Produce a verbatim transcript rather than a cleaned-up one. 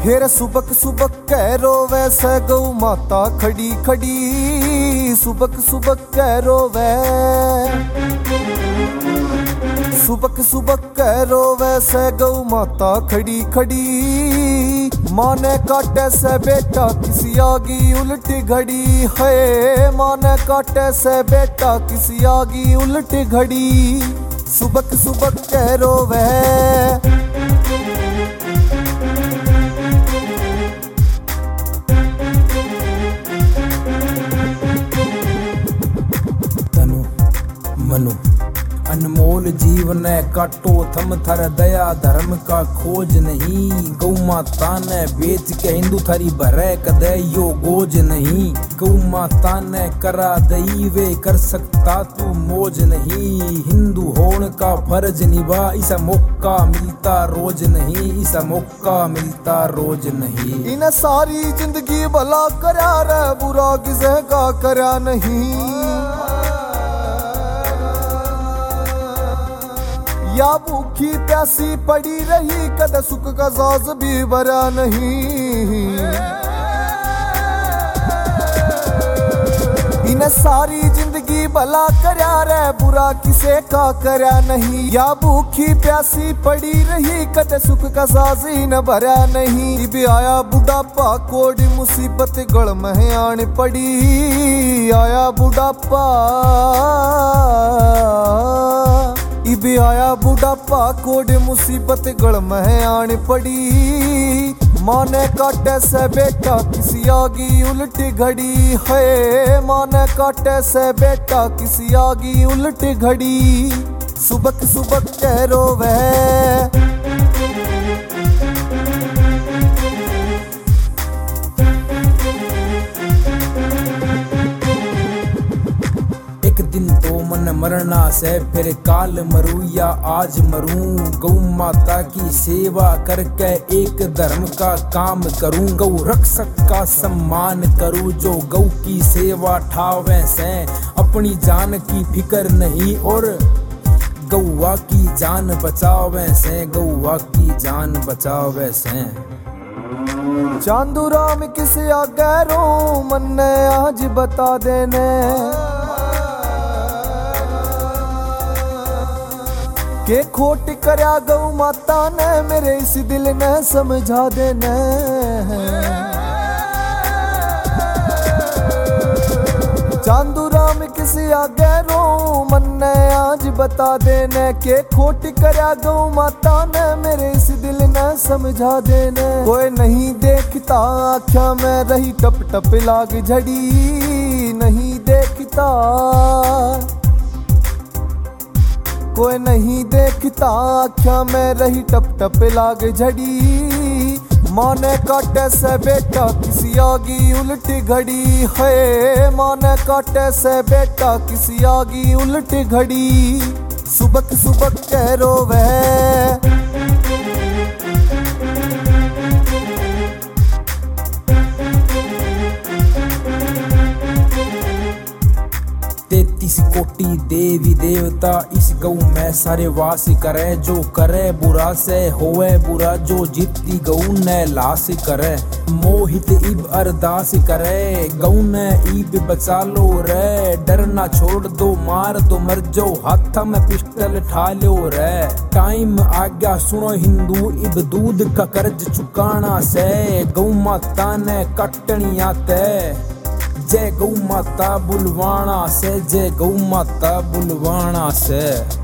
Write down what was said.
फिर सुबक सुबक कह रोवे से गौ माता खड़ी खड़ी, सुबक सुबक कह रोवे, सुबक सुबक कह रोवे से गौ माता खड़ी खड़ी। माँ ने काटे से बेटा किसी आगी उल्ट घड़ी है, माँ ने काटे से बेटा किसी आगी उल्ट घड़ी, सुबक सुबक कह रोवे। तनु मनु अनमोल जीवन काटो थम थर, दया धर्म का खोज नहीं। गौ माता ने बेच के हिंदू थारी भरे कदे यो गोज नहीं। गौ माता ने करा दई वे कर सकता तू मौज नहीं। हिंदू होने का फर्ज निभा, इसा मौका मिलता रोज नहीं, इसा मौका मिलता रोज नहीं। इन सारी जिंदगी भला करा रे, बुरा किसे का करा नहीं। या भूखी प्यासी पड़ी रही, कद सुख का साज भी भरा नहीं। इन सारी जिंदगी भला करा रे, बुरा किसे का करा नहीं। या भूखी प्यासी पड़ी रही, कद सुख का साज ही न भरा नहीं। इब आया बुढ़ापा कोड़ी मुसीबत गल में आन पड़ी, आया बुढ़ापा इब आया बुढ़ापा कोड मुसीबत गल में आन पड़ी। माँ ने काटे से बेटा किसी आगी उल्ट घड़ी है, माँ ने काटे से बेटा किसी आगी उल्ट घड़ी, सुबक सुबक कह रोवे। मन मरना से फिर काल मरूं या आज मरूं। गौ माता की सेवा करके एक धर्म का काम करूं। गौ रक्षक का सम्मान करूं, जो गौ की सेवा ठावे से अपनी जान की फिक्र नहीं, और गौवा की जान बचावे से, गौवा की जान बचावे से। चांदू राम किसे आगे रो, मन ने आज बता देने। के खोट करया गौ माता ने, मेरे इस दिल ने समझा देने। चांदू राम किसी आगे रो, मन ने आज बता देने। के खोट करया गौ माता ने, मेरे इस दिल ने समझा देने। कोई नहीं देखता आँखों में रही टप टप लाग झड़ी, नहीं देखता कोई नहीं देखता आँखों में रही टप टप लाग झड़ी। माँ ने काटे से बेटा किसी आगी उल्ट घड़ी है, माँ ने काटे से बेटा किसी आगी उल्ट घड़ी, सुबक सुबक कह रोवे। तैतीस कोटि देवी देवता इस गौ में सारे वास करे। जो करे बुरा से होवे बुरा, जो जीती गौ ने लाश करे। मोहित इब अरदास करे, गौ ने इब बचा लो रे। डरना छोड़ दो, मार दो मर जाओ, हाथ में पिस्टल ठा लो रे। टाइम आ गया सुनो हिंदू, इब दूध का कर्ज चुकाना से। गौ माता ने कटनी आते, जय गौ माता बुलवाना से, जय गौ माता बुलवाना से।